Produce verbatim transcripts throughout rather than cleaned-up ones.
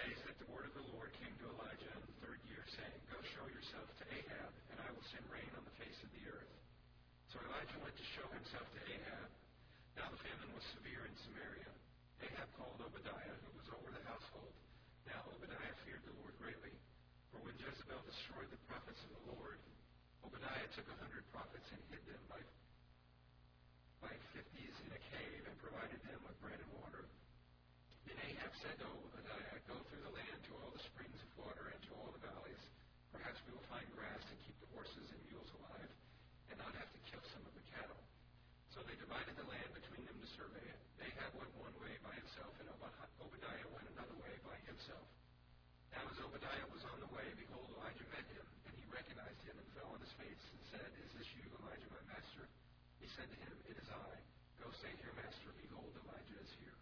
days that the word of the Lord came to Elijah in the third year, saying, Go show yourself to Ahab, and I will send rain on the face of the earth. So Elijah went to show himself to Ahab. Now the famine was severe in Samaria. Ahab called Obadiah, who was over the household. Now Obadiah feared the Lord greatly. For when Jezebel destroyed the prophets of the Lord, Obadiah took a hundred prophets and hid them by, by fifties in a cave and provided them with bread and water. Then Ahab said to Obadiah, Go through the land to all the springs of water and to all the valleys. Perhaps we will find grass and keep the horses and mules alive and not have to kill some of the cattle. So they divided the land between them to survey it. Ahab went one way by himself, and Obadiah went another way by himself. Now as Obadiah was on the way, behold, Elijah met him, and he recognized him and fell on his face and said, Is this you, Elijah, my master? He said to him, It is I. Go say to your master, Behold, Elijah is here.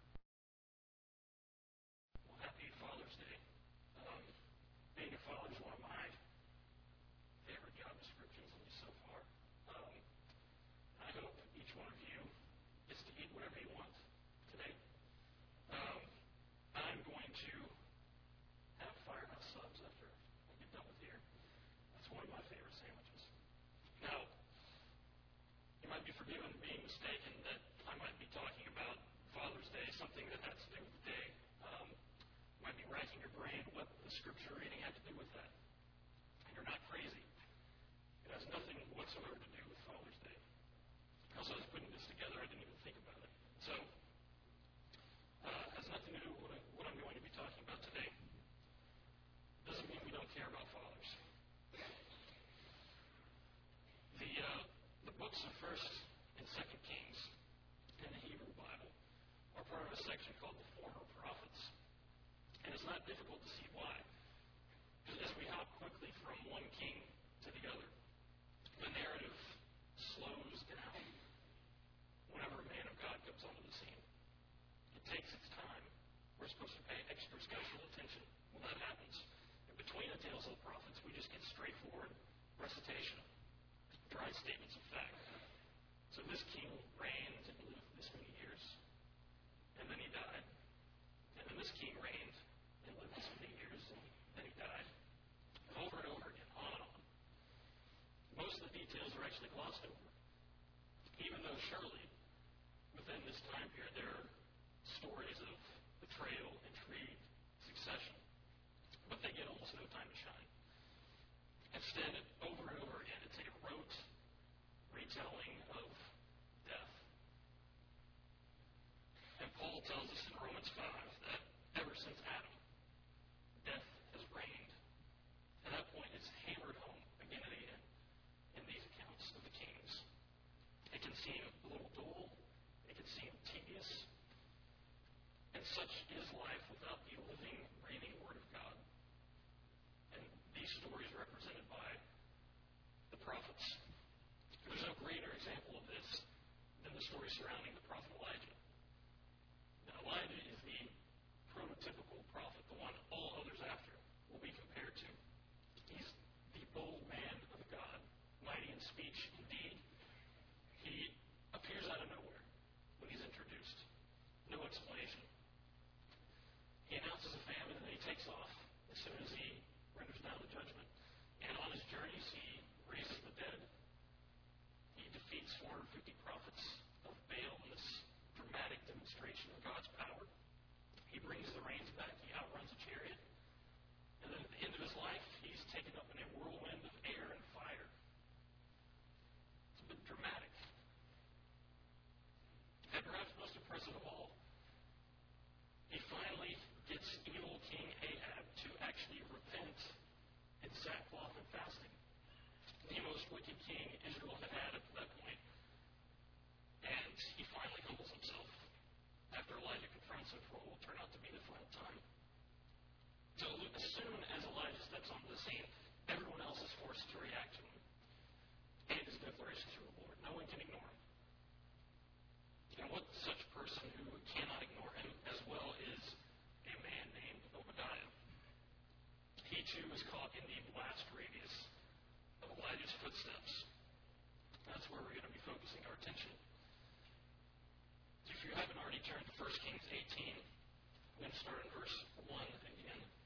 Well, happy Father's Day. Um, being a father is one of my favorite job descriptions so far. Um, I hope each one of you gets to eat whatever you want today. Um, I'm going to have firehouse subs after I get done with here. That's one of my favorite sandwiches. Now, you might be forgiven being mistaken that I might be talking about Father's Day, something that has to do with the day. Um, you might be racking your brain what the scripture reading had to do with that. And you're not crazy. It has nothing whatsoever to do with Father's Day. As I was putting this together, I didn't even think about it. So, uh, has nothing to do with what, I, what I'm going to be talking about today. Doesn't mean we don't care about fathers. The uh, the books of First and Second Kings in the Hebrew Bible are part of a section called the Former Prophets, and it's not difficult to see why. Because as we hop quickly from one king to the other, the narrative slows down whenever a man of God comes onto the scene. It takes its time. We're supposed to pay extra special attention when that happens. In between the tales of the prophets, we just get straightforward recitation, dry statements of fact. So this king reigned and lived this many years, and then he died. And then this king reigned and lived this many years, and then he died. And over and over again, on and on. Most of the details are actually glossed over. Even though surely, within this time period, there are stories of betrayal, intrigue, succession. But they get almost no time to shine. Instead, over and over again, it's a rote retelling of death. And Paul tells us in Romans five that ever since Adam, death has reigned. At that point, it's hammered home again and again in these accounts of the kings. It can seem a little dull. It can seem tedious. And such is life without the living, breathing Word of God. And these stories are represented by the prophets. There's no greater example of this than the story surrounding the prophet Elijah. Now, Elijah is the prototypical prophet, the one all others after will be compared to. He's the bold man of God, mighty in speech and deed. He appears out of nowhere when he's introduced. No explanation. He announces a famine and then he takes off as soon as he renders down the judgment. And on his journeys, he raises the dead. He defeats four hundred fifty prophets of Baal in this dramatic demonstration of God's power. He brings the rains back. He outruns a chariot. And then at the end of his life, he's taken up in a whirlwind of air and fire. It's a bit dramatic. And perhaps most impressive of all, he finally gets evil King Ahab to actually repent in sackcloth and fasting. The most wicked king Israel had had up to that point. And he finally humbles himself after Elijah confronts him for what will turn out to be the final time. So as soon as Elijah steps onto the scene, everyone else is forced to react to him and his declarations from the Lord. No one can ignore him. And what such person who cannot ignore him as well is a man named Obadiah. He too is caught in the blast radius of Elijah's footsteps. That's where we're going to be focusing our attention. If you haven't already turned to First Kings eighteen, I'm going to start in verse one again.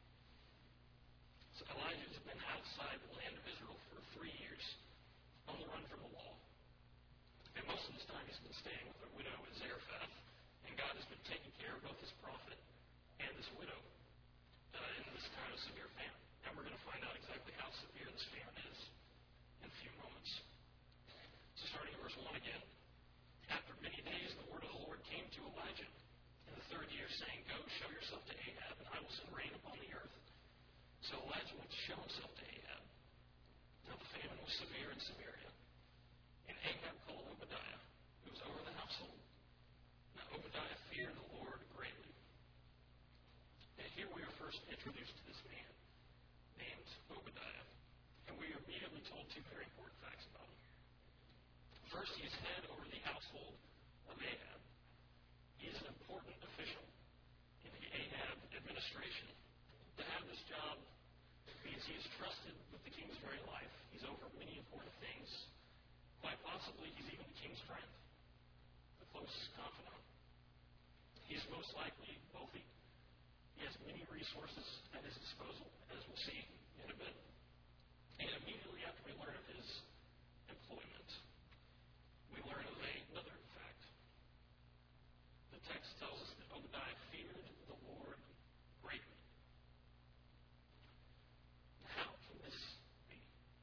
run from the law. And most of this time he's been staying with a widow in Zarephath, and God has been taking care of both his prophet and this widow uh, in this time of severe famine. And we're going to find out exactly how severe this famine is in a few moments. So starting in verse one again. After many days the word of the Lord came to Elijah in the third year, saying, Go, show yourself to Ahab, and I will send rain upon the earth. So Elijah went to show himself to Ahab. Now the famine was severe in Samaria. And Ahab called Obadiah, who was over the household. Now Obadiah feared the Lord greatly. And here we are first introduced to this man named Obadiah. And we are immediately told two very important facts about him. First, he is head over the household of Ahab. He is an important official in the Ahab administration. To have this job means he is trusted with the king's very life. He's over many important things. Quite possibly, he's even the king's friend, the closest confidant. He is most likely wealthy. He has many resources at his disposal, as we'll see in a bit. And immediately after we learn of his employment, we learn of another fact. The text tells us that Obadiah feared the Lord greatly. How can this be?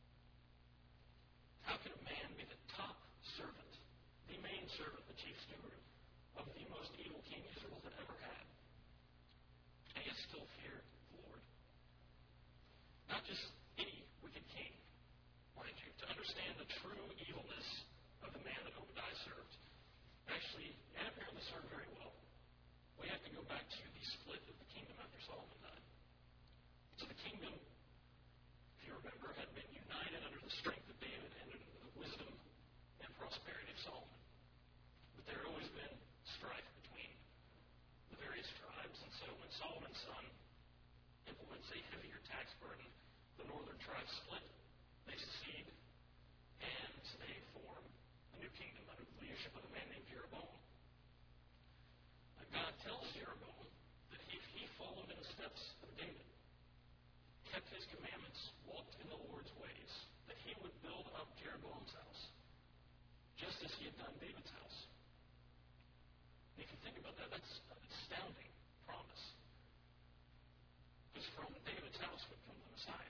How can a man be the top servant, the main servant, the chief steward of the most evil king Israel had ever had, and yet still fear the Lord? Not just any wicked king, mind you. To understand the true evilness of the man that Obadiah served, actually, and apparently served very well, we have to go back to the split of the kingdom after Solomon died. So the kingdom, if you remember, had been united under the strength of David and under the wisdom and prosperity of Solomon. But there had always been strife between the various tribes, and so when Solomon's son implements a heavier tax burden, the northern tribes split, they secede, and they form a new kingdom under the leadership of a man named Jeroboam. Now God tells Jeroboam that if he followed in the steps of David, kept his commandments, walked in the Lord's ways, that he would build up Jeroboam's house, just as he had done David's house. And if you think about that, that's an astounding promise. Because from David's house would come the Messiah.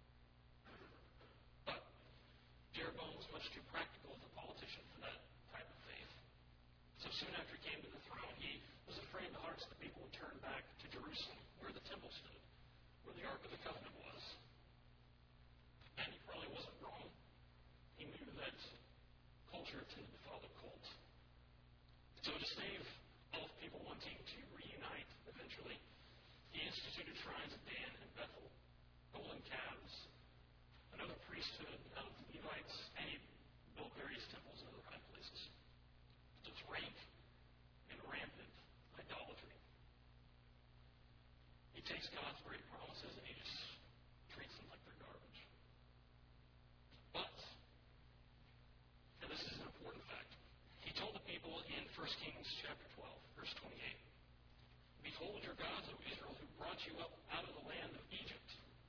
But Jeroboam was much too practical as a politician for that type of faith. So soon after he came to the throne, he was afraid the hearts of the people would turn back to Jerusalem, where the temple stood, where the Ark of the Covenant was. And he probably wasn't wrong. He knew that culture tended to follow cults. So to save all of people wanting to reunite eventually, he instituted shrines of Dan and Bethel, golden calves, another priesthood of the Levites, and he built various temples in other high places. So it's rank and rampant idolatry. He takes God's great promises and he just treats them like they're garbage. But, and this is an important fact, he told the people in First Kings chapter twelve, verse twenty-eight, Behold your gods, O Israel, who brought you up out of the land of Egypt.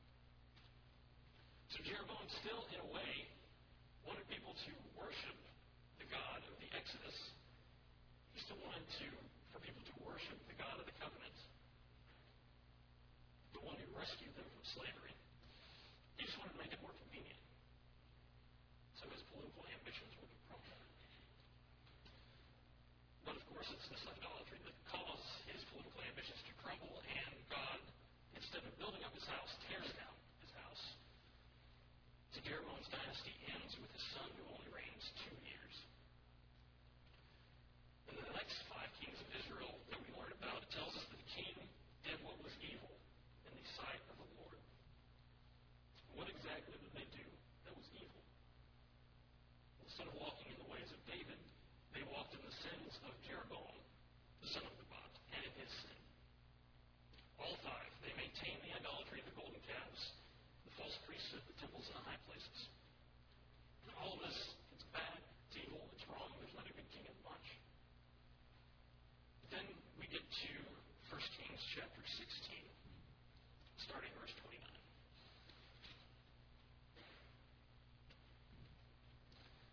So Jeroboam still, in a way, wanted people to worship the God of the Exodus. He still wanted to, for people to worship the God of the covenant, the one who rescued them from slavery. He just wanted to make it more convenient, so his political ambitions would crumble. But of course, it's this idolatry that caused his political ambitions to crumble, and God, instead of building up his house, tears down his house. So Jeroboam's dynasty ends with his son, who only reigns two years. And then the next five kings of Israel that we learn about, it tells us that the king did what was evil in the sight of the Lord. What exactly did they do that was evil? Instead of walking in the ways of David, they walked in the sins of Jeroboam, the son of Nebat, and in his sin. All five, they maintained the idolatry of the golden calves, the false priesthood, the temples, and the high places. And all of this, it's bad, it's evil, it's wrong, there's not a good king in the bunch. But then we get to First Kings chapter sixteen, starting verse twenty-nine.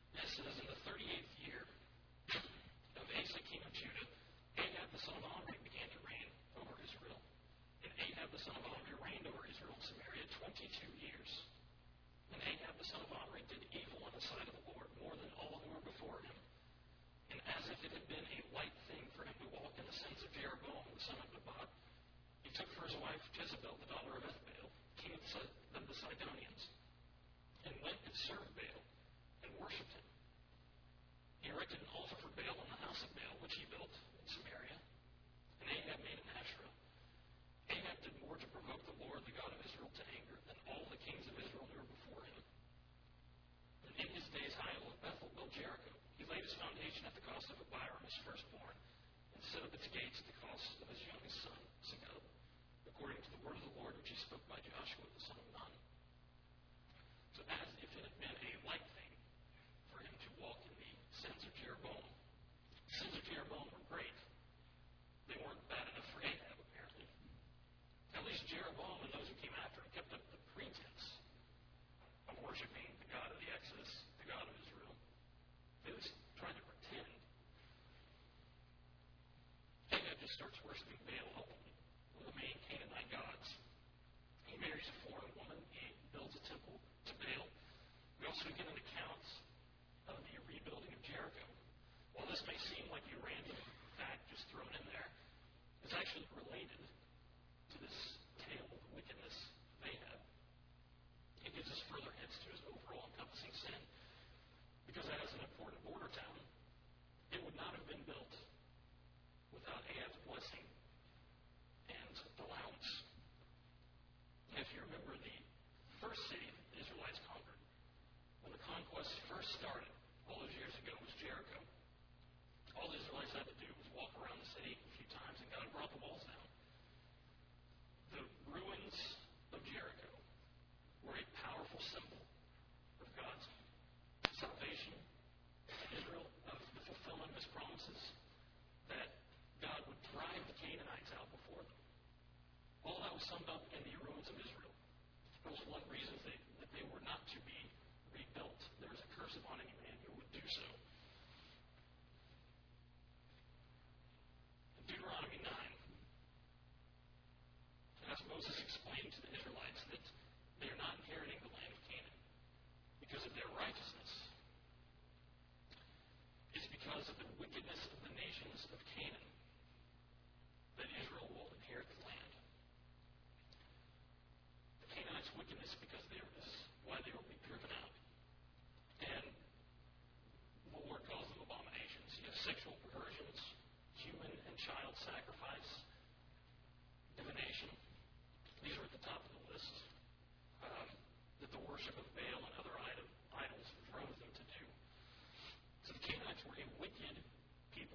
according to the word of the Lord which he spoke by Joshua the son of Nun. So as if it had been a light thing for him to walk in the sins of Jeroboam. The sins of Jeroboam were great. They weren't bad enough for Ahab, apparently. At least Jeroboam and those who came after him kept up the pretense of worshiping the God of the Exodus, the God of Israel. They was trying to pretend. Ahab just starts worshiping Baal openly, one of the main Canaanite gods. He marries a foreign woman. He builds a temple to Baal. We also get an account of the rebuilding of Jericho. While this may seem like a random fact just thrown in there, it's actually related to this tale of the wickedness of Ahab. It gives us further hints to his overall encompassing sin, because as an important border town, it would not have been built without Ahab's blessing and allowance. If you remember, the first city the Israelites conquered, when the conquest first started all those years ago, was Jericho. All the Israelites had to do was walk around the city a few times, and God brought the walls down. The ruins of Jericho were a powerful symbol of God's salvation to Israel, of the fulfillment of his promises, that God would drive the Canaanites out before them. All that was summed up in the ruins of Israel. That was one reason they, that they were not to be rebuilt. There was a curse upon any man who would do so. In Deuteronomy nine, as Moses explained to the Israelites that they are not inheriting the land of Canaan because of their righteousness. It's because of the wickedness of the nations of Canaan that Israel will inherit the land. The Canaanites' wickedness because they are, is why they will be driven out. And the Lord calls them abominations. You have sexual perversions, human and child sacrifice, divination. These are at the top of the list. Um, that the worship of Baal and other idol, idols drove them to do. So the Canaanites were a wicked people.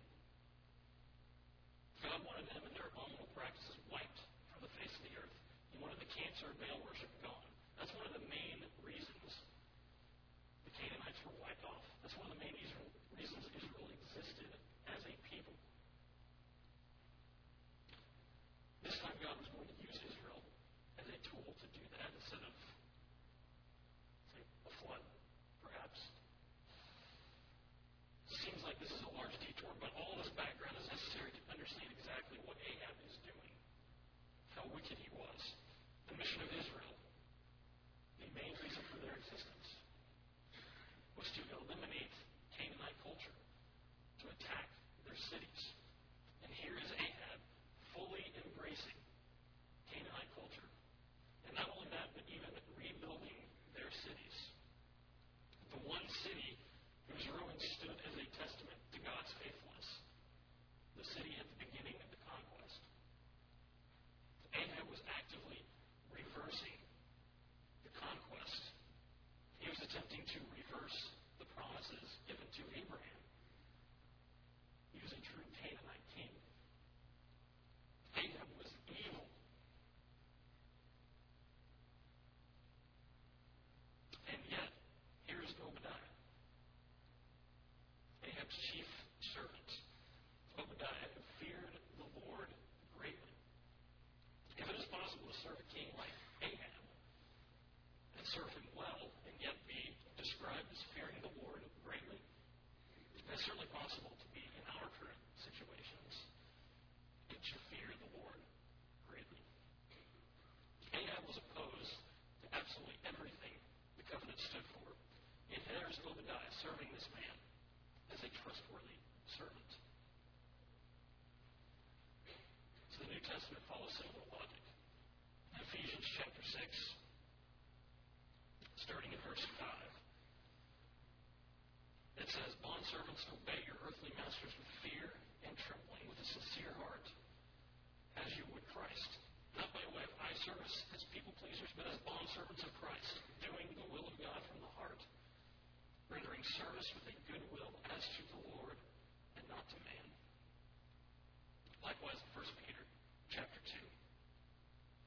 God wanted them and their abominable practices wiped from the face of the earth. He wanted the cancer of Baal worship gone. That's one of the main reasons the Canaanites were wiped off. That's one of the main Israel, reasons Israel existed as a people. This time God was going to use Israel as a tool to do that instead of, say, a flood, perhaps. It seems like this is a large detour, but all this background is necessary to understand exactly what Ahab is doing, how wicked he was. The mission of Israel, the main reason for their existence, was to eliminate Canaanite culture, to attack their cities. And here is Ahab fully embracing Canaanite culture. And not only that, but even rebuilding their cities. The one city whose ruins stood as a testament to God's faithfulness. The city at the beginning of the conquest. Ahab was actively reversing the conquest. He was attempting to reverse the promises given to Abraham. He was a true Canaanite king. Ahab was evil. And yet, here is Obadiah, Ahab's chief servant. Obadiah, who feared the Lord greatly. If it is possible to serve a king like Ahab and serve him well and yet be described as fearing the Lord greatly, it's certainly possible to be in our current situations and to fear the Lord greatly. Ahab was opposed to absolutely everything the covenant stood for. And there's Obadiah serving this man as a trustworthy servant. So the New Testament follows similar logic. In Ephesians chapter six, starting in verse five, it says, "Bondservants, obey your earthly masters with fear and trembling, with a sincere heart, as you would Christ, not by way of eye service as people pleasers, but as bondservants of Christ, doing the will of God from the heart, rendering service with a good will as to the Lord and not to man." Likewise, in First Peter chapter two,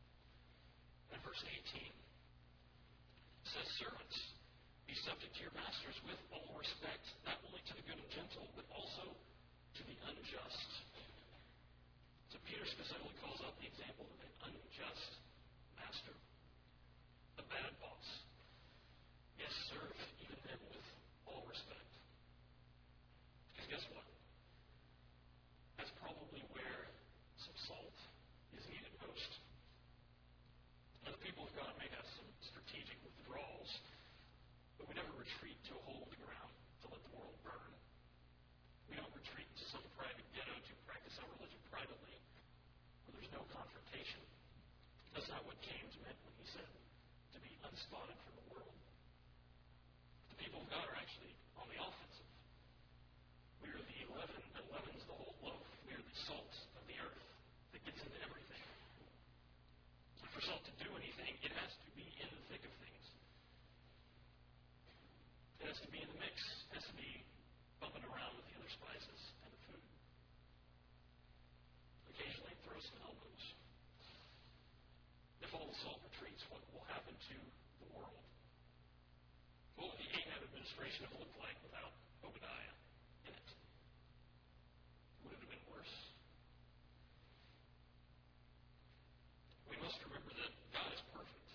says, servants, be subject to your masters with all respect, not only to the good and gentle, but also to the unjust. So Peter specifically calls out the example of an unjust master, a bad boss. Yes, serve even them with all respect. Because guess what? That's probably where some salt is needed most. Now, the people of God may have some strategic withdrawals, but we never retreat to a hole in the ground to let the world burn. We don't retreat to some private ghetto to practice our religion privately, where there's no confrontation. That's not what James meant when he said to be unspotted from the world. The people of God are actually on the offensive. We are the leaven that leavens the whole loaf. We are the salt of the earth that gets into everything. And for salt to do anything, it has to be in the thick of things. It has to be in the mix. It has to be bumping around with the other spices and the food. Occasionally it throws some elbows. If all the salt retreats, what will happen to the world? What would the Ahab administration have looked like without Obadiah in it? Would it have been worse? We must remember that God is perfect.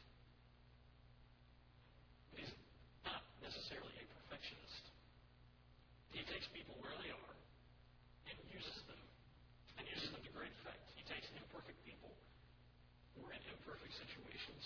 But He's not necessarily a perfectionist. He takes people where they are and uses them, and uses them to great effect. He takes imperfect people who are in imperfect situations.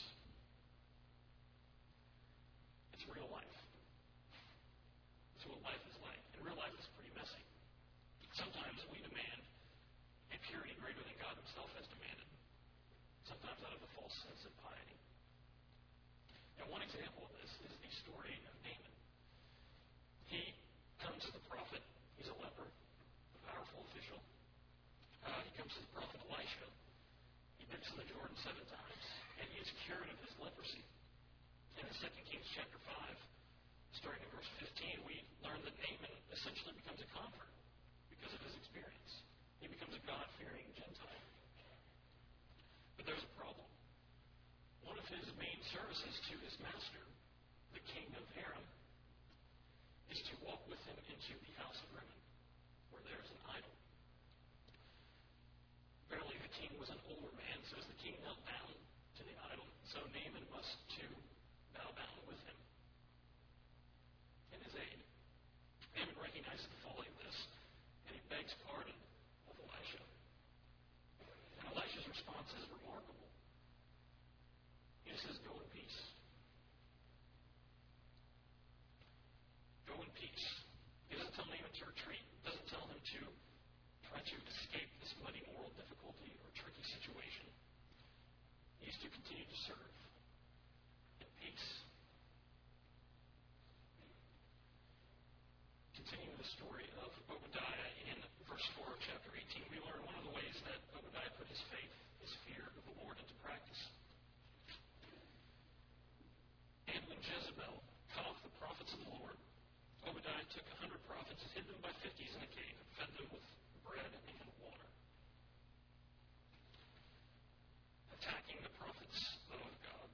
It's real life. It's what life is like. And real life is pretty messy. Sometimes we demand a purity greater than God Himself has demanded. Sometimes out of a false sense of piety. Now, one example of this is the story of Naaman. He comes to the prophet. He's a leper, a powerful official. Uh, he comes to the prophet Elisha. He dips in the Jordan seven times, and he is cured of his leprosy. In Second Kings chapter five, starting in verse fifteen, we learn that Naaman essentially becomes a convert because of his experience. He becomes a God-fearing Gentile. But there's a problem. One of his main services to his master, the king of Aram, is to walk with him into the house of Rimmon, where there's an idol. Apparently the king was an older man, so as the king knelt down to the idol, so Naaman must too bow down with him in his aid. Naaman recognizes the folly of this, and he begs pardon of Elisha. And Elisha's response is remarkable. He just says, go in peace. Go in peace. He doesn't tell Naaman to retreat. He doesn't tell him to try to escape this muddy moral difficulty or tricky situation. He is to continue to serve in peace. Continuing the story of Obadiah in verse four of chapter eighteen, we learn one of the ways that Obadiah put his faith, his fear of the Lord into practice. And when Jezebel cut off the prophets of the Lord, Obadiah took a hundred prophets and hid them by fifties in a cave and fed them with bread and water. Attacking the prophets of God.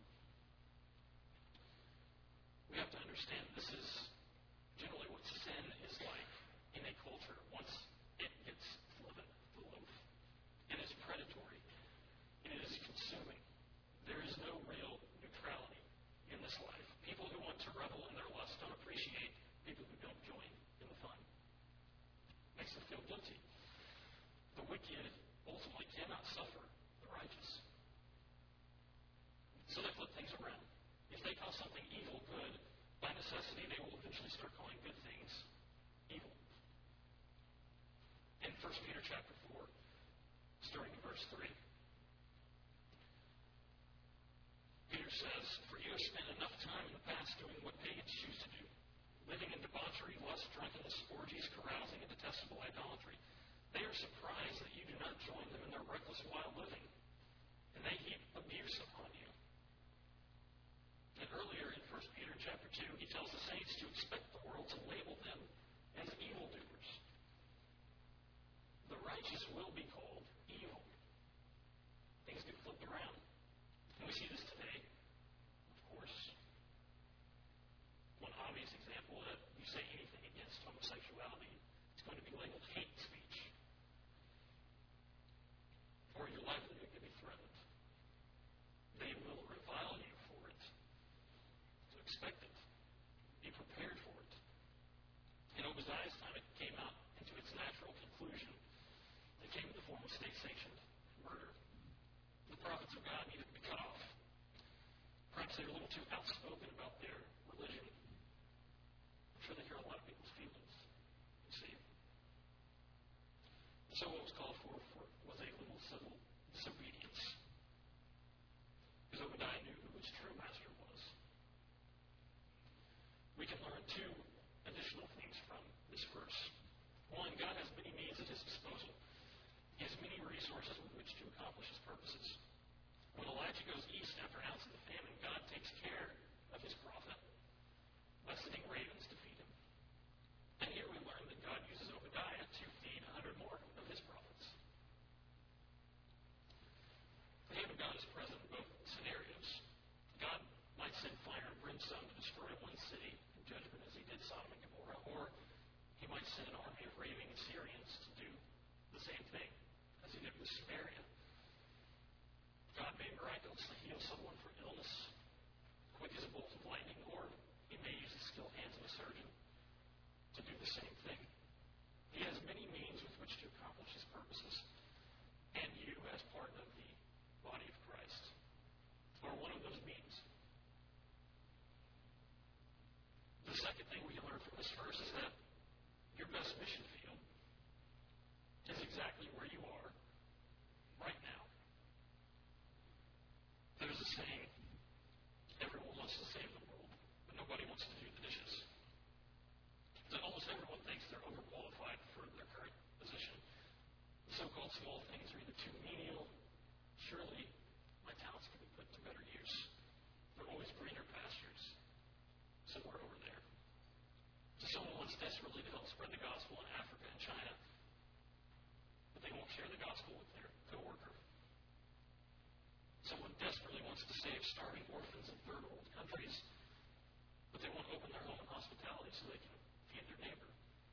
We have to understand this is generally what sin is like in a culture once it gets flippant, the loaf. It is predatory. It is consuming. There is no real neutrality in this life. People who want to revel in their lust don't appreciate people who don't join in the fun. Makes them feel guilty. The wicked ultimately cannot suffer the righteous. So they flip things around. If they call something evil good, by necessity they will eventually start calling good things evil. In First Peter chapter four, starting in verse three, Peter says, for you have spent enough time in the past doing what pagans choose to do, living in debauchery, lust, drunkenness, orgies, carousing, and detestable idolatry. They are surprised that you do not join them in their reckless, wild living, and they heap abuse upon you. And earlier in First Peter chapter two, he tells the saints to expect the world to label them as evildoers. The righteous will be called evil. Things get flipped around. And we see this today, of course. expect it. Be prepared for it. In Obadiah's time, it came out into its natural conclusion. It came in the form of state-sanctioned murder. The prophets of God needed to be cut off. Perhaps they were a little too outspoken about their religion. I'm sure they hurt a lot of people's feelings, you see. So what was called for, for was a little civil disobedience. Because Obadiah knew who his true master was. We can learn two additional things from this verse. One, God has many means at his disposal. He has many resources with which to accomplish his purposes. When Elijah goes east after announcing the famine, God takes care of his prophet by sending ravens to feed him. And here we learn that God uses Obadiah to feed a hundred more of his prophets. The hand of God is present in both scenarios. God might send fire and brimstone to destroy one city in judgment as he did Sodom and Gomorrah, or he might send an army of raving Assyrians to do the same thing as he did with Samaria. God may miraculously heal someone from illness, quick as a bolt of lightning, or he may use the skilled hands of a surgeon to do the same thing. He has many means with which to accomplish his purposes, and you, as part of the body of Christ, are one of those means. The second thing we can learn from this verse is that your best mission field is exactly where you are right now. There's a saying, everyone wants to save the world, but nobody wants to do the dishes. That almost everyone thinks they're overqualified for their current position. The so-called small things are either too menial. Surely my talents can be put to better use. There are always greener pastures somewhere over there. So someone wants desperately to help spread the gospel in Africa and China, but they won't share the gospel with their co-worker. Someone desperately wants to save starving orphans in third world countries, but they won't open their home in hospitality so they can feed their neighbor.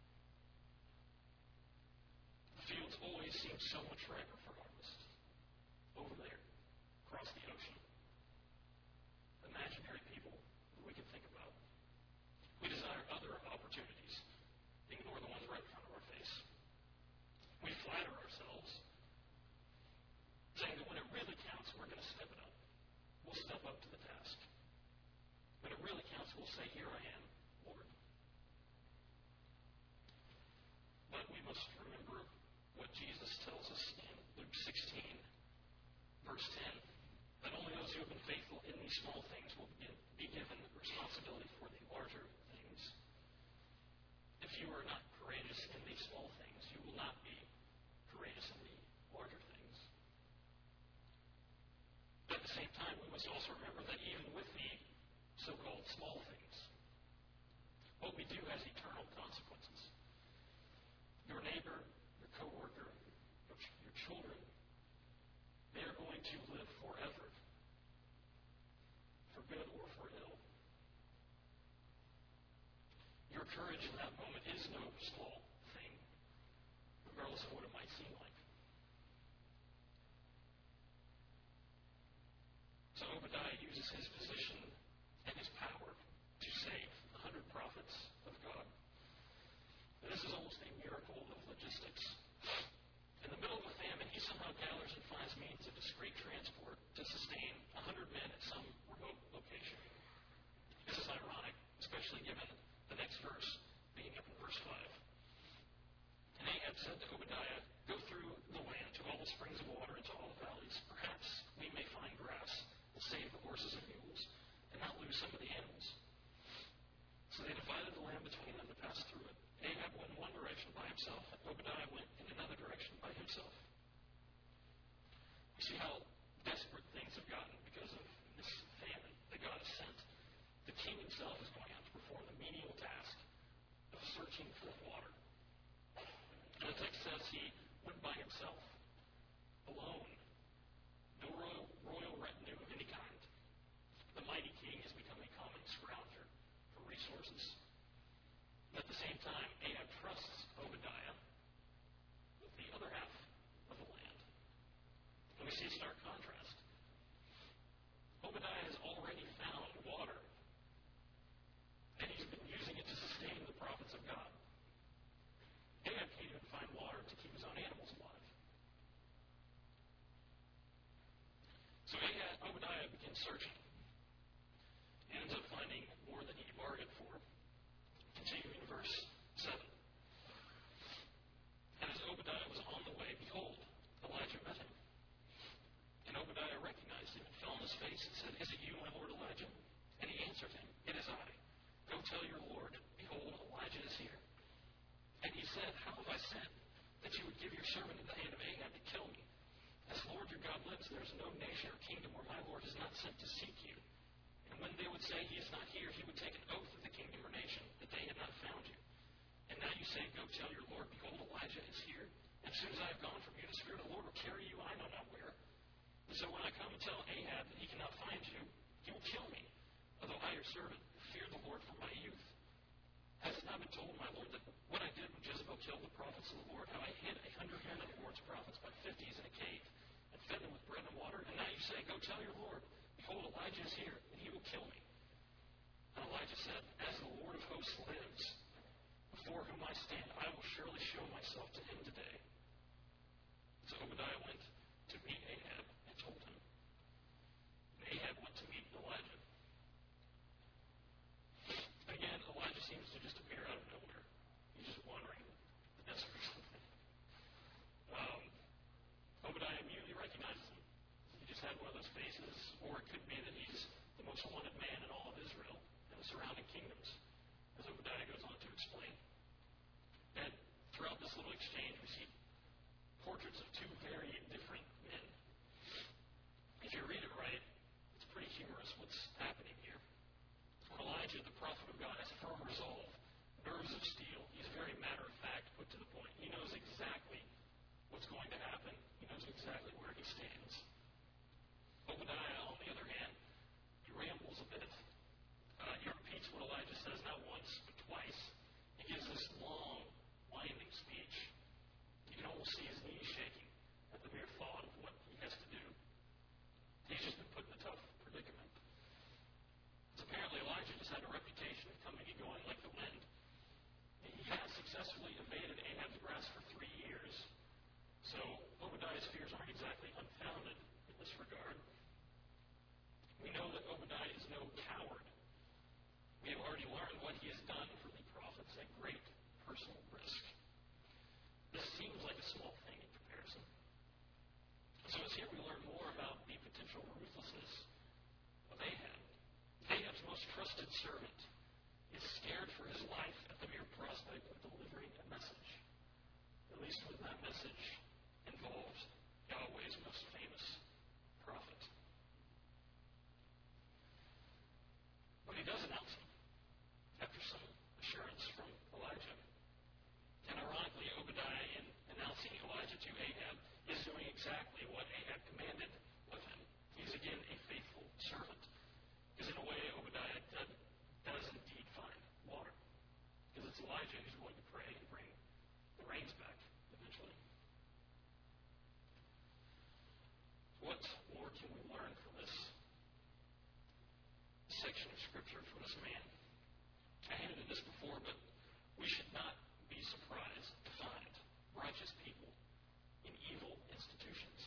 The fields always seem so much riper for harvest. Over there, across the ocean. Imaginary people that we can think about. We desire other opportunities. Ignore the ones right in front of our face. We flatter ourselves, saying that when it really counts, we're going to step it up. We'll step up to the task. When it really counts, we'll say, here I am, Lord. But we must remember what Jesus tells us in Luke sixteen, verse ten, that only those who have been faithful in these small things will be given responsibility for the larger things. If you are not courageous in these small things, you will not be courageous in the larger things. But at the same time, we must also remember that even with the so-called small things, what we do has eternal consequences. Your neighbor, your co-worker, your, ch- your children, they are going to live forever, for good or for ill. Your courage in that moment is no small thing, regardless of what it might seem like. So Obadiah uses his position and his power to save a hundred prophets of God. And this is almost a miracle of logistics. In the middle of a famine, he somehow gathers and finds means of discreet transport to sustain a hundred men at some remote location. This is ironic, especially given the next verse, beginning up in verse five. And Ahab said to Obadiah, go through the land to all the springs of water and to all the valleys. Perhaps we may find grass and save the horses and mules and not lose some of the animals. So they divided the land between them to pass through it. Ahab went in one direction by himself, and Obadiah went in another direction by himself. You see how desperate things have gotten because of this famine that God has sent. The king himself is going out to perform the menial task of searching for water. And the text says he went by himself, alone. No royal, royal retinue of any kind. The mighty king has become a common scrounger for resources. At the same time, Ahab trusts Obadiah with the other half of the land. And we see a stark contrast. Obadiah has already found water searching. He ends up finding more than he bargained for. Continuing verse seven. And as Obadiah was on the way, behold, Elijah met him. And Obadiah recognized him and fell on his face and said, Is it you, my lord Elijah? And he answered him, It is I. Go tell your Lord, behold, Elijah is here. And he said, How have I sinned, that you would give your servant into the hand of Ahab to kill me? As the Lord your God lives, there is no nation or kingdom where my Lord is not sent to seek you. And when they would say, He is not here, he would take an oath of the kingdom or nation that they had not found you. And now you say, Go tell your Lord, behold, Elijah is here. And as soon as I have gone from you, the Spirit of the Lord will carry you, I know not where. And so when I come and tell Ahab that he cannot find you, he will kill me, although I, your servant, fear the Lord from my youth. Has it not been told, my Lord, that what I did when Jezebel killed the prophets of the Lord, how I hid a hundred men of the Lord's prophets by fifties in a cave, and fed them with bread and water? And now you say, Go tell your Lord, behold, Elijah is here, and he will kill me. And Elijah said, As the Lord of hosts lives, before whom I stand, I will surely show myself to him today. So Obadiah went to meet Ahab and told him. And Ahab went to meet Elijah. And again, Elijah seems to just appear out of nowhere. He's just wandering the desert or something. Um, Obadiah immediately recognizes him. He just had one of those faces, or it could be that he's the most wanted man in all of Israel and the surrounding kingdoms, as Obadiah goes on to explain. And throughout this little exchange, we see portraits of two very different men. If you read it right, it's pretty humorous what's happening here. Elijah, the prophet of God, has firm resolve, nerves of steel. He's very matter-of-fact, put to the point. He knows exactly what's going to happen. He knows exactly where he stands. Obadiah, on the other hand, he rambles a bit. Uh, he repeats what Elijah says not once, but twice. He gives this long, winding speech. You can almost see his knees shaking at the mere thought of what he has to do. He's just been put in a tough predicament. So apparently Elijah just had a reputation of coming and going like the wind. He has successfully evaded Ahab's grasp for three years. So Obadiah's fears aren't exactly unfounded in this regard. We know that Obadiah is no coward. We have already learned what he has done for the prophets at great personal risk. This seems like a small thing in comparison. So as here we learn more about the potential ruthlessness of Ahab. Ahab's most trusted servant is scared for his life at the mere prospect of delivering a message. At least when that message involves Yahweh's most famous prophet. But he does announce him after some assurance from Elijah. And ironically, Obadiah, in announcing Elijah to Ahab, is doing exactly what Ahab commanded of him. He's again a faithful servant. Because in a way, Obadiah does, does indeed find water. Because it's Elijah who's going to pray and bring the rains back eventually. What more can we learn from this section of Scripture, from this man? I hinted at this before, but we should not be surprised to find righteous people in evil institutions.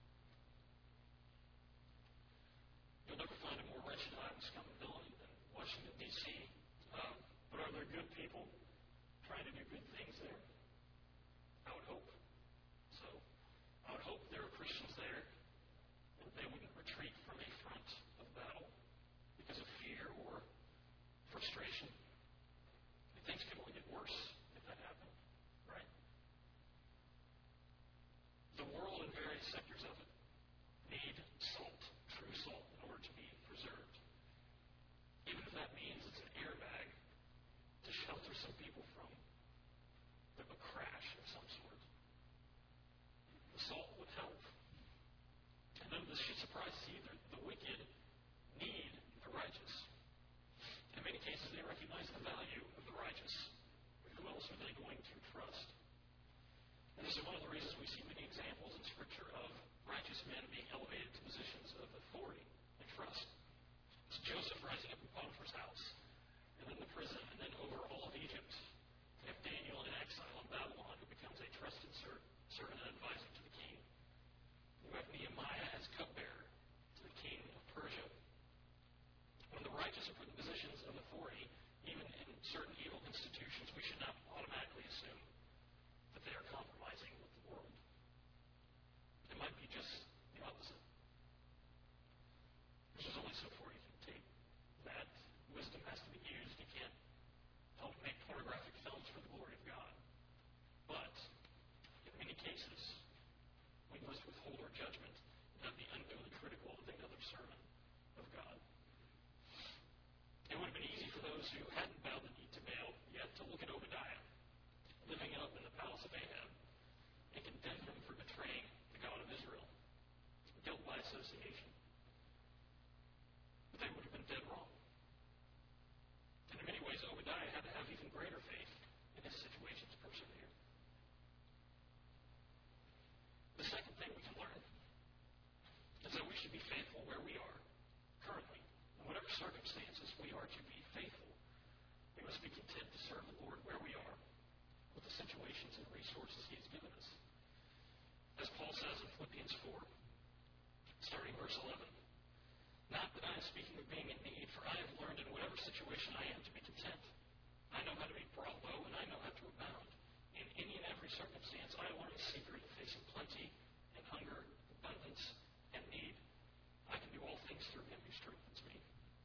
You'll never find a more wretched Iowa scum villain than Washington, D C Um, but are there good people trying to do good things there? I would hope so. I would hope there are Christians there and they wouldn't retreat from a front of battle because of fear or frustration. Things can only get worse if that happened, right? The world and various sectors of it need salt, true salt, in order to be preserved. Even if that means it's an airbag to shelter some people from a crash of some sort. The salt would help. And none of this should surprise us either. The wicked need the righteous. In many cases, they recognize the value of the righteous. Who righteous or put in positions of authority, even in certain evil institutions, we should not automatically assume that they are compromising with the world. It might be just the opposite. There's only so far you can take. That wisdom has to be used. You can't help make pornographic films for the glory of God. But in many cases, we must withhold our judgment and not be unduly critical of another sermon of God. It would have been easy for those who hadn't bowed the knee to Baal yet to look at Obadiah, living up in the palace of Ahab, and condemn him for betraying the God of Israel. Guilt by association. But they would have been dead wrong. And in many ways, Obadiah had to have even greater faith in his situation to persevere. The second thing we can learn is that we should be faithful where we are currently. In whatever circumstances, we are to be faithful. We must be content to serve the Lord where we are with the situations and resources He has given us. As Paul says in Philippians four, starting verse eleven, "Not that I am speaking of being in need, for I have learned in whatever situation I am to be content. I know how to be brought low, and I know how to abound. In any and every circumstance, I learn the secret of facing plenty and hunger, abundance and need. I can do all things through Him who strengthens me."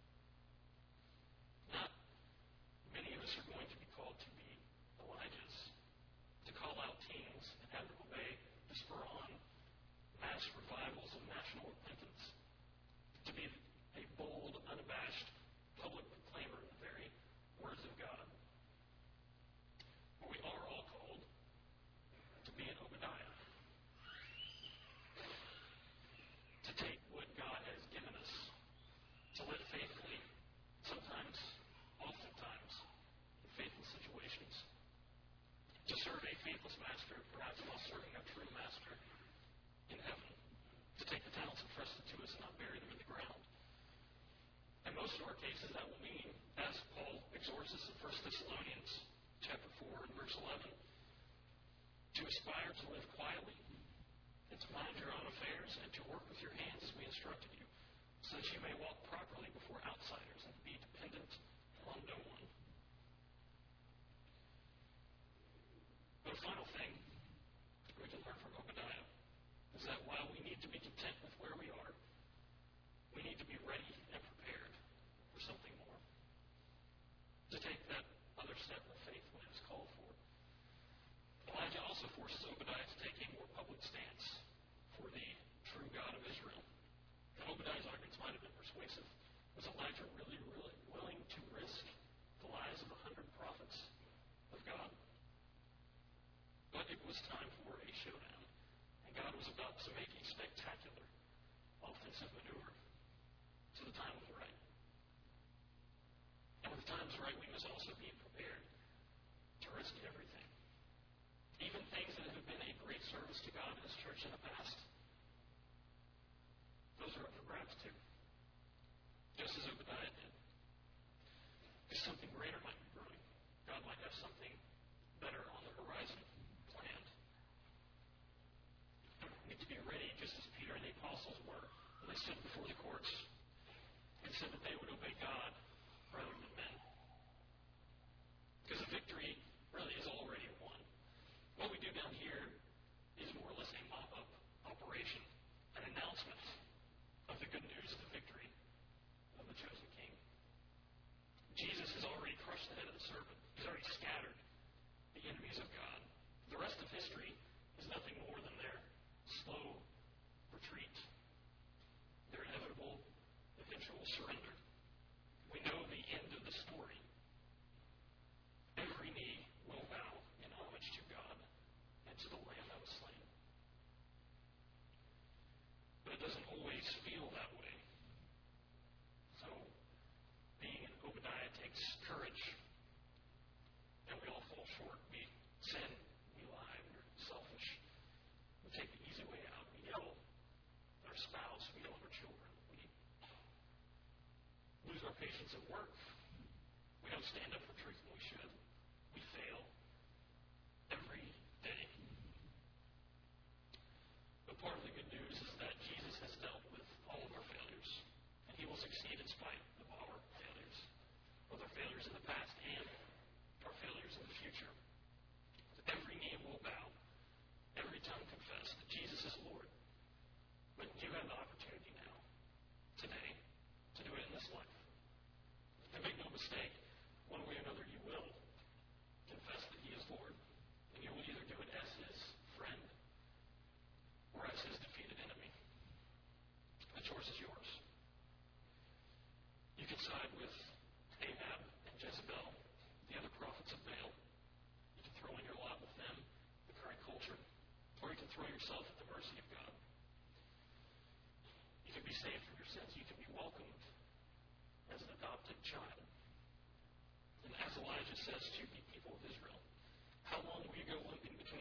Not many of us are going to be called to be Elijahs, to call out teens and have them obey, to spur on mass revivals of national repentance, to be a bold, unabashed public proclaimer of the very words of God. But we are all called to be an Obadiah, to take what God has given us, to live faithfully, sometimes, oftentimes, in faithful situations, to serve a faithless master, perhaps while serving a true master in heaven, to take the talents entrusted to us and not bury them in the ground. In most of our cases, that will mean, as Paul exhorts us in First Thessalonians chapter four and verse eleven, to aspire to live quietly, and to mind your own affairs, and to work with your hands as we instructed you, so that you may walk properly before outsiders and be dependent on no one. But a final thing we can learn from Obadiah is that while we need to be content with where we are, we need to be ready and prepared for something more, to take that other step of faith when it is called for. Elijah also forces Obadiah to take a more public stance for the true God of Israel. And Obadiah's arguments might have been persuasive. Was Elijah really, really willing to risk the lives of a hundred prophets of God? But it was time for a showdown, and God was about to make a spectacular offensive maneuver. So the time was right. And when the time is right, we must also be prepared to risk everything. Even things that have been a great service to God and His church in the past, those are up for grabs too. Just as Obadiah did. Because something greater might be brewing. God might have something better on the horizon planned. We need to be ready, just as Peter and the apostles were when they stood before the courts and said that they would obey God rather than men. Because the victory really is already won. What we do down here is more or less a mop-up operation, an announcement of the good news of the victory of the chosen king. Jesus has already crushed the head of the serpent. He's already scattered the enemies of God. The rest of history is nothing more than their slow retreat, their inevitable eventual surrender. We know the end of the story. Every knee will bow in homage to God and to the Lamb that was slain. But it doesn't always feel that way. So, being an Obadiah takes courage. And we all fall short. We sin. We lie. We're selfish. We take the easy way out. We yell at our spouse. We yell at our children. We lose our patience at work. We don't stand up for truth when we should. We fail every day. But part of the good news is that Jesus has dealt with all of our failures, and He will succeed in spite of our failures. failures in the past and our failures in the future. Every knee will bow, every tongue confess that Jesus is Lord. But you have the opportunity now, today, to do it in this life. And make no mistake, one way or another you will confess that He is Lord. And you will either do it as His friend or as His defeated enemy. The choice is yours. You can side with Ahab and Jezebel, the other prophets of Baal. You can throw in your lot with them, the current culture, or you can throw yourself at the mercy of God. You can be saved from your sins. You can be welcomed as an adopted child. And as Elijah says to the people of Israel, how long will you go limping